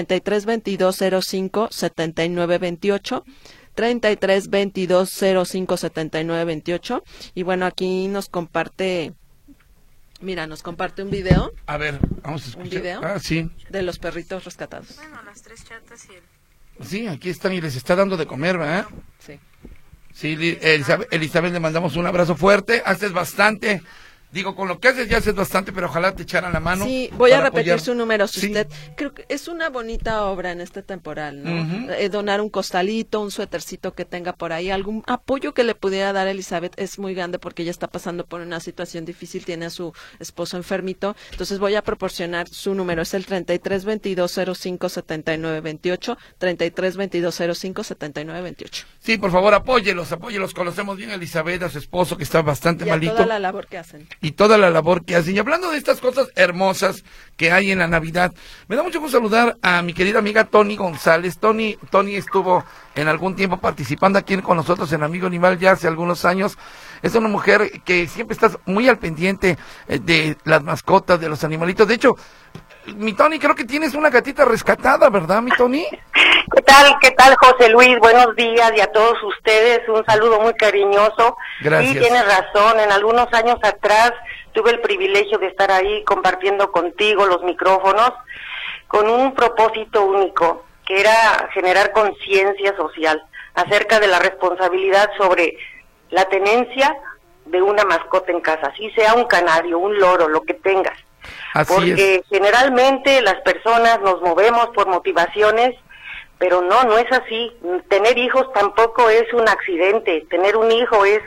33-22-05-79-28. 33-22-05-79-28. Y bueno, aquí nos comparte... Mira, nos comparte un video. A ver, vamos a escuchar. ¿Un video? Ah, sí. De los perritos rescatados. Bueno, las 3 chatas y el... Sí, aquí están y les está dando de comer, ¿verdad? Sí. Sí, Elizabeth, le mandamos un abrazo fuerte. Haces bastante. Digo, con lo que haces ya haces bastante, pero ojalá te echaran la mano. Sí, voy a para repetir apoyar. su número. Si Sí. usted, creo que es una bonita obra en este temporal, ¿no? Donar un costalito, un suétercito que tenga por ahí, algún apoyo que le pudiera dar a Elizabeth es muy grande porque ella está pasando por una situación difícil, tiene a su esposo enfermito. Entonces voy a proporcionar su número, es el 33-22-05-79-28, 33-22-05-79-28. Sí, por favor, apóyelos. Conocemos bien a Elizabeth, a su esposo, que está bastante Y a malito. toda la labor que hacen. Y toda la labor que hacen. Y hablando de estas cosas hermosas que hay en la Navidad, me da mucho gusto saludar a mi querida amiga Tony González. Tony estuvo en algún tiempo participando aquí con nosotros en Amigo Animal ya hace algunos años. Es una mujer que siempre está muy al pendiente de las mascotas, de los animalitos. De hecho, mi Tony, creo que tienes una gatita rescatada, ¿verdad, mi Tony? ¿Qué tal, José Luis? Buenos días, y a todos ustedes un saludo muy cariñoso. Gracias. Sí, tienes razón, en algunos años atrás tuve el privilegio de estar ahí compartiendo contigo los micrófonos con un propósito único, que era generar conciencia social acerca de la responsabilidad sobre la tenencia de una mascota en casa, así sea un canario, un loro, lo que tengas. Así Porque es. generalmente las personas nos movemos por motivaciones, pero no es así. Tener hijos tampoco es un accidente. Tener un hijo es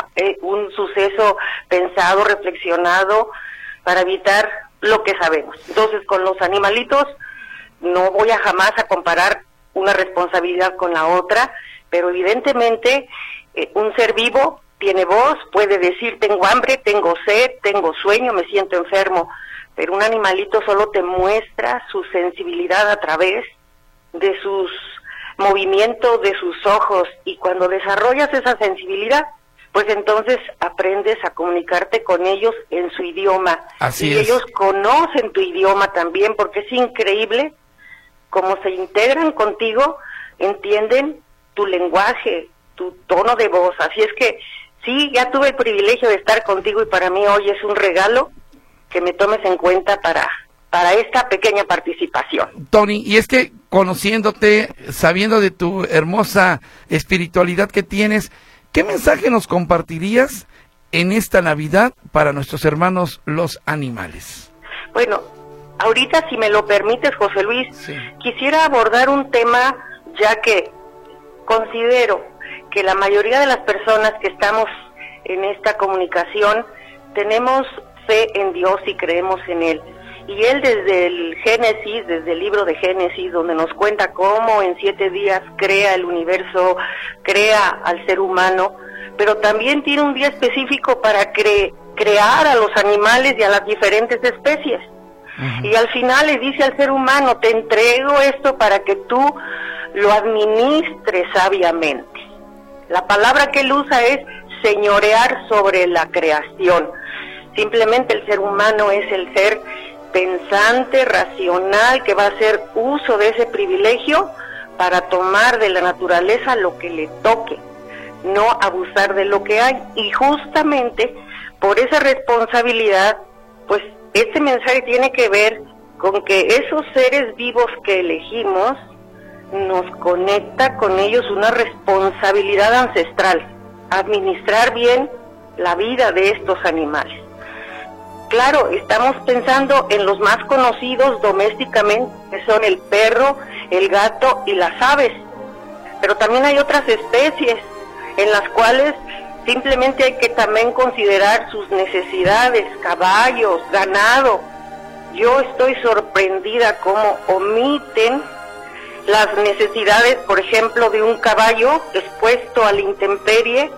un suceso pensado, reflexionado, para evitar lo que sabemos. Entonces, con los animalitos no voy a jamás a comparar una responsabilidad con la otra, pero evidentemente un ser vivo tiene voz, puede decir tengo hambre, tengo sed, tengo sueño, me siento enfermo, pero un animalito solo te muestra su sensibilidad a través de sus movimientos, de sus ojos, y cuando desarrollas esa sensibilidad, pues entonces aprendes a comunicarte con ellos en su idioma. Así y es. ellos conocen tu idioma también, porque es increíble cómo se integran contigo, entienden tu lenguaje, tu tono de voz. Así es que sí, ya tuve el privilegio de estar contigo y para mí hoy es un regalo que me tomes en cuenta para esta pequeña participación. Tony, y es que conociéndote, sabiendo de tu hermosa espiritualidad que tienes, ¿qué mensaje nos compartirías en esta Navidad para nuestros hermanos los animales? Bueno, ahorita, si me lo permites, José Luis, Sí. quisiera abordar un tema, ya que considero que la mayoría de las personas que estamos en esta comunicación tenemos fe en Dios y creemos en Él. Y Él desde el Génesis, desde el libro de Génesis, donde nos cuenta cómo en 7 días crea el universo, crea al ser humano, pero también tiene un día específico para crear a los animales y a las diferentes especies. Y al final le dice al ser humano, te entrego esto para que tú lo administres sabiamente. La palabra que él usa es señorear sobre la creación. Simplemente el ser humano es el ser pensante, racional, que va a hacer uso de ese privilegio para tomar de la naturaleza lo que le toque. no abusar de lo que hay. Y justamente por esa responsabilidad, pues este mensaje tiene que ver con que esos seres vivos que elegimos nos conecta con ellos una responsabilidad ancestral, administrar bien la vida de estos animales. Claro, estamos pensando en los más conocidos domésticamente, que son el perro, el gato y las aves, pero también hay otras especies en las cuales simplemente hay que también considerar sus necesidades, caballos, ganado. Yo estoy sorprendida cómo omiten las necesidades, por ejemplo, de un caballo expuesto a la intemperie,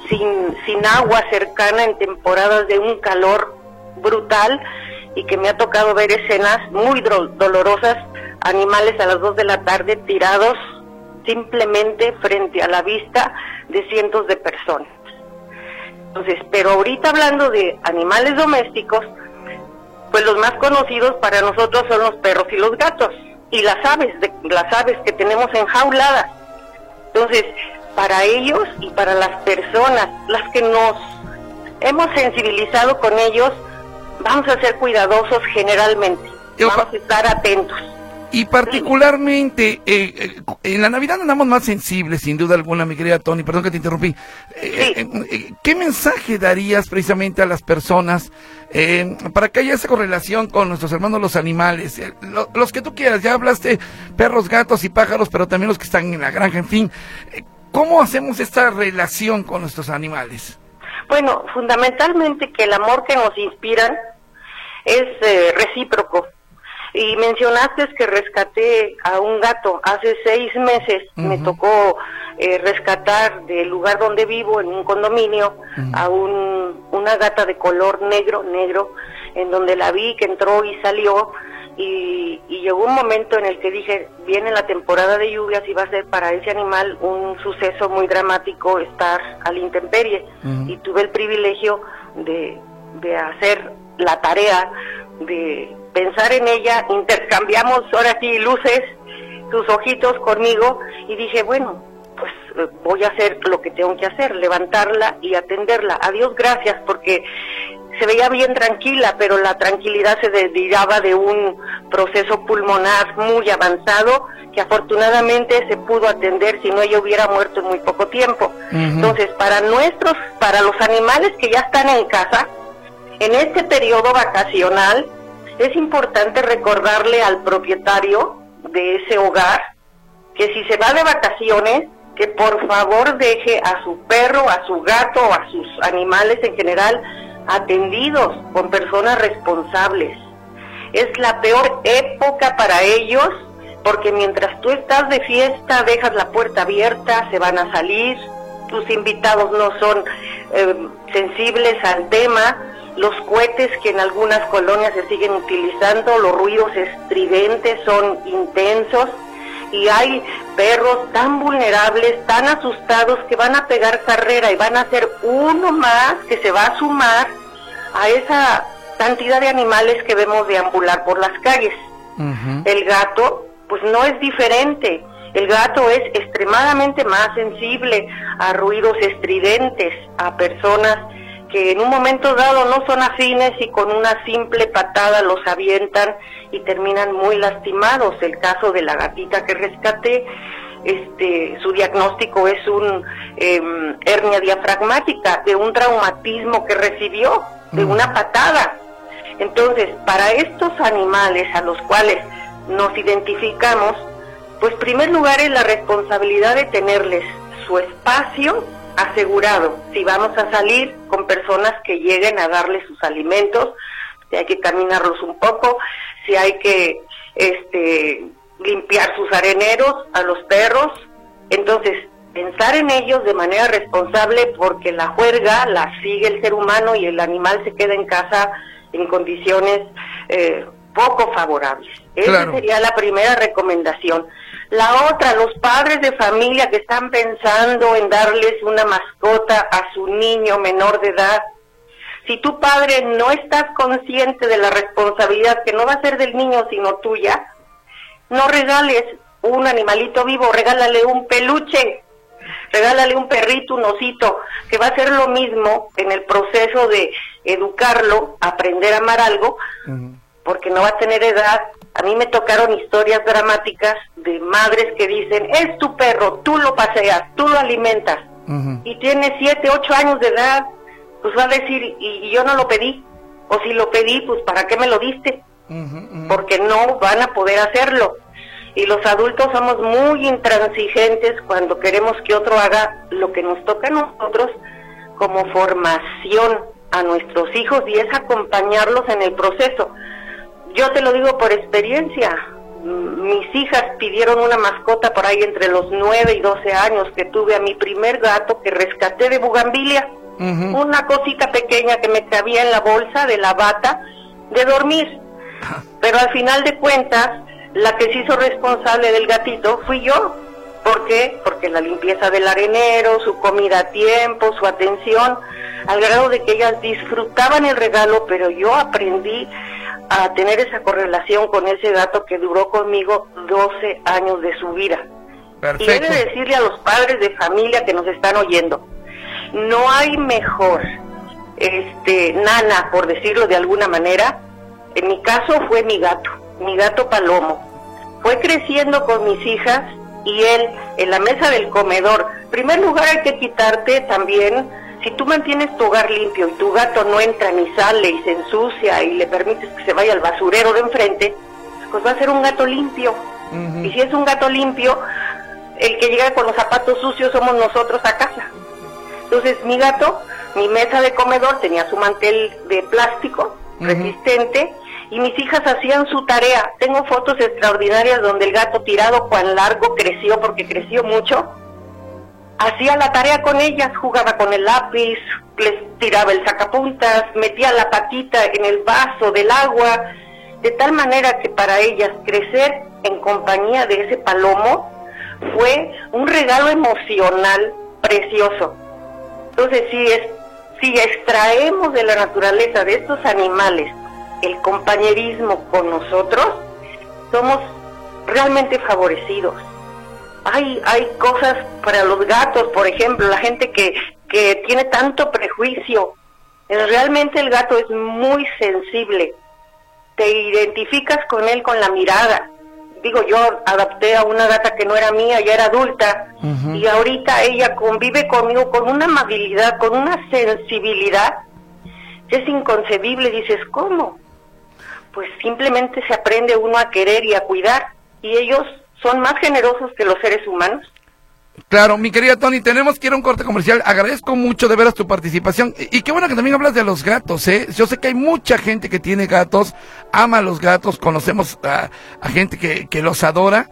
sin agua cercana en temporadas de un calor brutal, y que me ha tocado ver escenas muy dolorosas, animales a las 2 de la tarde tirados simplemente frente a la vista de cientos de personas. Entonces, pero ahorita hablando de animales domésticos, pues los más conocidos para nosotros son los perros y los gatos, y las aves que tenemos enjauladas. Entonces, para ellos y para las personas, las que nos hemos sensibilizado con ellos, vamos a ser cuidadosos generalmente, vamos a estar atentos. Y particularmente, en la Navidad andamos más sensibles, sin duda alguna, mi querida Tony, perdón que te interrumpí. ¿Qué mensaje darías precisamente a las personas para que haya esa correlación con nuestros hermanos los animales? Los que tú quieras, ya hablaste perros, gatos y pájaros, pero también los que están en la granja, en fin. ¿Cómo hacemos esta relación con nuestros animales? Bueno, fundamentalmente que el amor que nos inspiran es recíproco. Y mencionaste que rescaté a un gato. Hace 6 meses me tocó rescatar del lugar donde vivo, en un condominio, a una gata de color negro, en donde la vi que entró y salió, y llegó un momento en el que dije, viene la temporada de lluvias y va a ser para ese animal un suceso muy dramático estar a la intemperie, y tuve el privilegio de hacer la tarea de pensar en ella. Intercambiamos ahora sí luces, sus ojitos conmigo, y dije, bueno, pues voy a hacer lo que tengo que hacer, levantarla y atenderla. A Dios gracias, porque se veía bien tranquila, pero la tranquilidad se derivaba de un proceso pulmonar muy avanzado, que afortunadamente se pudo atender, si no ella hubiera muerto en muy poco tiempo. Entonces, para los animales que ya están en casa, en este periodo vacacional, es importante recordarle al propietario de ese hogar que si se va de vacaciones, que por favor deje a su perro, a su gato, a sus animales en general atendidos con personas responsables. Es la peor época para ellos, porque mientras tú estás de fiesta, dejas la puerta abierta, se van a salir, tus invitados no son sensibles al tema. Los cohetes que en algunas colonias se siguen utilizando, los ruidos estridentes son intensos, y hay perros tan vulnerables, tan asustados, que van a pegar carrera y van a ser uno más que se va a sumar a esa cantidad de animales que vemos deambular por las calles. El gato, pues no es diferente. El gato es extremadamente más sensible a ruidos estridentes, a personas que en un momento dado no son afines y con una simple patada los avientan y terminan muy lastimados. El caso de la gatita que rescaté, su diagnóstico es un hernia diafragmática, de un traumatismo que recibió, de una patada. Entonces, para estos animales a los cuales nos identificamos, pues en primer lugar es la responsabilidad de tenerles su espacio asegurado. Si vamos a salir con personas que lleguen a darles sus alimentos, si hay que caminarlos un poco, si hay que limpiar sus areneros a los perros, entonces pensar en ellos de manera responsable, porque la juerga la sigue el ser humano y el animal se queda en casa en condiciones poco favorables. Esa sería la primera recomendación. La otra, los padres de familia que están pensando en darles una mascota a su niño menor de edad, si tu padre no estás consciente de la responsabilidad que no va a ser del niño sino tuya, no regales un animalito vivo, regálale un peluche. regálale un perrito, un osito, que va a ser lo mismo en el proceso de educarlo, aprender a amar algo, porque no va a tener edad. A mí me tocaron historias dramáticas de madres que dicen, es tu perro, tú lo paseas, tú lo alimentas, y tiene 7, 8 años de edad, pues va a decir, y yo no lo pedí, o si lo pedí, pues ¿para qué me lo diste? Porque no van a poder hacerlo. Y los adultos somos muy intransigentes cuando queremos que otro haga lo que nos toca a nosotros como formación a nuestros hijos, y es acompañarlos en el proceso. Yo te lo digo por experiencia, mis hijas pidieron una mascota por ahí entre los 9 y 12 años, que tuve a mi primer gato que rescaté de bugambilia, una cosita pequeña que me cabía en la bolsa de la bata de dormir, pero al final de cuentas, la que se hizo responsable del gatito fui yo. ¿Por qué? Porque la limpieza del arenero, su comida a tiempo, su atención, al grado de que ellas disfrutaban el regalo, pero yo aprendí a tener esa correlación con ese gato que duró conmigo 12 años de su vida. Perfecto. Y he de decirle a los padres de familia que nos están oyendo, no hay mejor nana, por decirlo de alguna manera. En mi caso fue mi gato Palomo. Fue creciendo con mis hijas y él en la mesa del comedor. En primer lugar, hay que quitarte también, si tú mantienes tu hogar limpio y tu gato no entra ni sale y se ensucia y le permites que se vaya al basurero de enfrente, pues va a ser un gato limpio. Y si es un gato limpio, el que llega con los zapatos sucios somos nosotros a casa. Entonces mi gato, mi mesa de comedor tenía su mantel de plástico resistente, y mis hijas hacían su tarea. Tengo fotos extraordinarias donde el gato tirado cuán largo creció, porque creció mucho, hacía la tarea con ellas, jugaba con el lápiz, les tiraba el sacapuntas, metía la patita en el vaso del agua, de tal manera que para ellas crecer en compañía de ese Palomo fue un regalo emocional precioso. Entonces, si extraemos de la naturaleza de estos animales el compañerismo con nosotros, somos realmente favorecidos. Hay cosas para los gatos, por ejemplo, la gente que tiene tanto prejuicio. Realmente el gato es muy sensible. Te identificas con él con la mirada. Digo, yo adopté a una gata que no era mía, ya era adulta, y ahorita ella convive conmigo con una amabilidad, con una sensibilidad. Es inconcebible, dices, ¿cómo? Pues simplemente se aprende uno a querer y a cuidar, y ellos son más generosos que los seres humanos. Claro, mi querida Tony, tenemos que ir a un corte comercial. Agradezco mucho de veras tu participación. Y qué bueno que también hablas de los gatos, ¿eh? Yo sé que hay mucha gente que tiene gatos, ama a los gatos, conocemos a gente que los adora.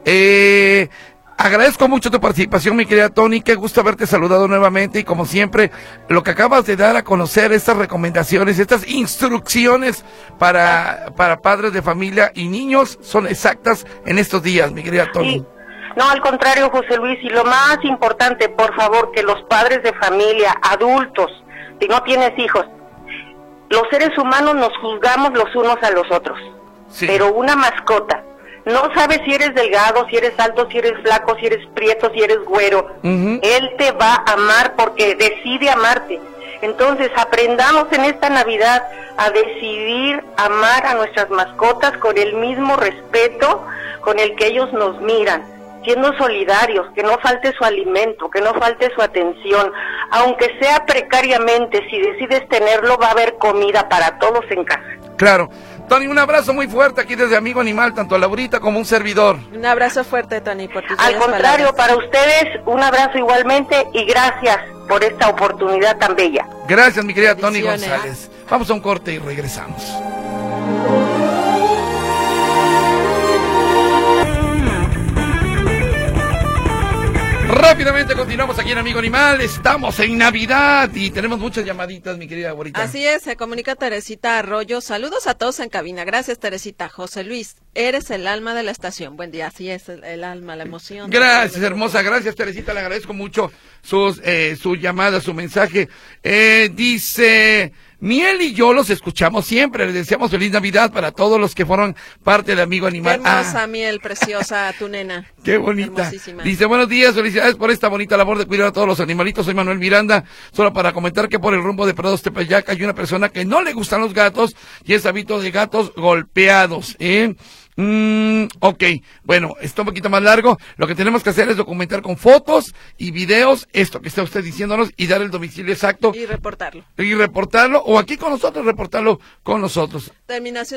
Agradezco mucho tu participación, mi querida Tony, qué gusto haberte saludado nuevamente, y como siempre, lo que acabas de dar a conocer, estas recomendaciones, estas instrucciones para padres de familia y niños, son exactas en estos días, mi querida Tony. Sí. No, al contrario, José Luis, y lo más importante, por favor, que los padres de familia, adultos, si no tienes hijos, los seres humanos nos juzgamos los unos a los otros, pero una mascota no sabe si eres delgado, si eres alto, si eres flaco, si eres prieto, si eres güero. Él te va a amar porque decide amarte. Entonces, aprendamos en esta Navidad a decidir amar a nuestras mascotas con el mismo respeto con el que ellos nos miran, siendo solidarios, que no falte su alimento, que no falte su atención, aunque sea precariamente. Si decides tenerlo, va a haber comida para todos en casa. Claro. Tony, un abrazo muy fuerte aquí desde Amigo Animal, tanto a Laurita como un servidor. Un abrazo fuerte, Tony, por tus Al contrario, para ustedes, un abrazo igualmente, y gracias por esta oportunidad tan bella. Gracias, mi querida Tony González. Vamos a un corte y regresamos. Rápidamente continuamos aquí en Amigo Animal. Estamos en Navidad y tenemos muchas llamaditas, mi querida Borita. Así es, se comunica Teresita Arroyo. Saludos a todos en cabina. Gracias, Teresita. José Luis, eres el alma de la estación. Buen día. Así es, el alma, la emoción. Gracias, hermosa. Gracias, Teresita. Le agradezco mucho su llamada, su mensaje. Dice... Miel y yo los escuchamos siempre. Les deseamos feliz Navidad para todos los que fueron parte de Amigo Animal. Qué hermosa Miel, preciosa, tu nena. Qué bonita. Hermosísima. Dice, buenos días, felicidades por esta bonita labor de cuidar a todos los animalitos. Soy Manuel Miranda, solo para comentar que por el rumbo de Prados Tepeyac hay una persona que no le gustan los gatos y es hábito de gatos golpeados, ok, bueno, está un poquito más largo. Lo que tenemos que hacer es documentar con fotos y videos esto que está usted diciéndonos y dar el domicilio exacto. Y reportarlo. O aquí con nosotros, reportarlo con nosotros. Terminación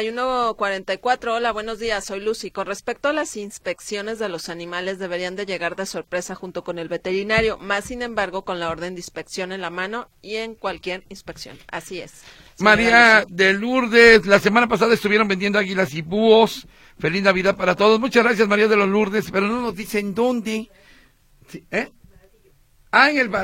5144. Hola, buenos días, soy Lucy. Con respecto a las inspecciones de los animales, deberían de llegar de sorpresa junto con el veterinario, más sin embargo con la orden de inspección en la mano y en cualquier inspección. Así es. María de Lourdes, la semana pasada estuvieron vendiendo águilas y búhos. Feliz Navidad para todos. Muchas gracias, María de los Lourdes, pero no nos dicen dónde. ¿Sí? En el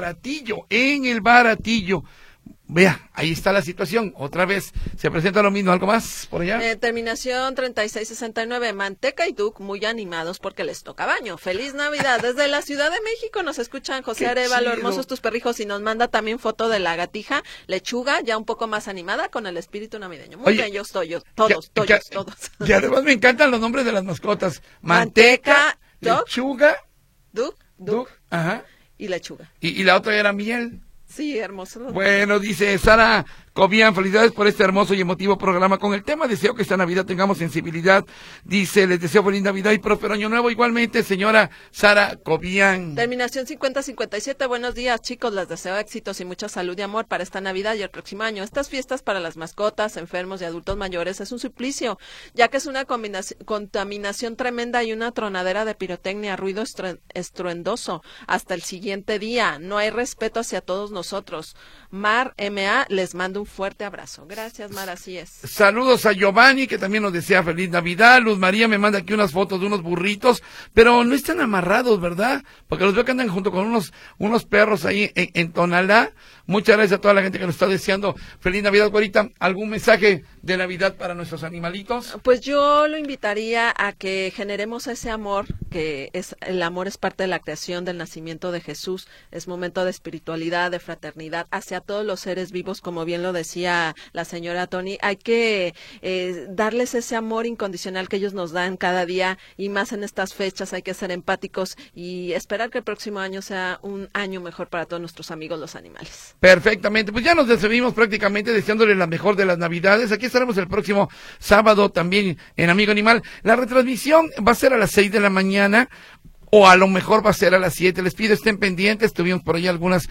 Baratillo. Vea, ahí está la situación. Otra vez se presenta lo mismo. ¿Algo más por allá? Terminación 3669. Manteca y Duke muy animados porque les toca baño. Feliz Navidad. Desde la Ciudad de México nos escuchan José Arevalo, hermosos tus perrijos, y nos manda también foto de la gatija Lechuga, ya un poco más animada con el espíritu navideño. Muy bien, todos. Y además me encantan los nombres de las mascotas. Manteca, Lechuga, Duke, ajá. Y Lechuga. Y la otra era Miel. Sí, hermoso. Bueno, dice Sara Cobian, felicidades por este hermoso y emotivo programa con el tema. Deseo que esta Navidad tengamos sensibilidad. Dice, les deseo feliz Navidad y próspero año nuevo. Igualmente, señora Sara Cobian. Terminación 5057. Buenos días, chicos. Les deseo éxitos y mucha salud y amor para esta Navidad y el próximo año. Estas fiestas para las mascotas, enfermos y adultos mayores es un suplicio, ya que es una contaminación tremenda y una tronadera de pirotecnia, ruido estruendoso hasta el siguiente día. No hay respeto hacia todos nosotros. Mar M.A. les mando un fuerte abrazo. Gracias, Mar, así es. Saludos a Giovanni, que también nos desea feliz Navidad. Luz María me manda aquí unas fotos de unos burritos, pero no están amarrados, ¿verdad? Porque los veo que andan junto con unos perros ahí en Tonalá. Muchas gracias a toda la gente que nos está deseando feliz Navidad, güerita. ¿Algún mensaje de Navidad para nuestros animalitos? Pues yo lo invitaría a que generemos ese amor, el amor es parte de la creación, del nacimiento de Jesús. Es momento de espiritualidad, de fraternidad hacia todos los seres vivos, como bien lo decía la señora Tony. Hay que darles ese amor incondicional que ellos nos dan cada día, y más en estas fechas. Hay que ser empáticos y esperar que el próximo año sea un año mejor para todos nuestros amigos los animales. Perfectamente, pues ya nos despedimos prácticamente deseándoles la mejor de las Navidades. Aquí estaremos el próximo sábado también en Amigo Animal. La retransmisión va a ser a las 6 de la mañana. O a lo mejor va a ser a las 7. Les pido estén pendientes. Tuvimos por ahí algunas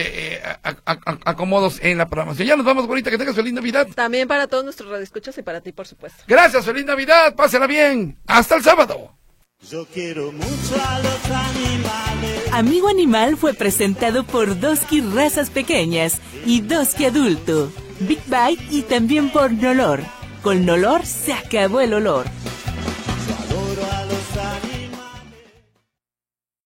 acomodos en la programación. Ya nos vamos, bonita. Que tengas feliz Navidad. También para todos nuestros radioescuchas y para ti, por supuesto. Gracias, feliz Navidad. Pásela bien. Hasta el sábado. Yo quiero mucho a los animales. Amigo Animal fue presentado por Doski Razas Pequeñas y Doski Adulto, Big Bite y también por Nolor. Con Nolor se acabó el olor.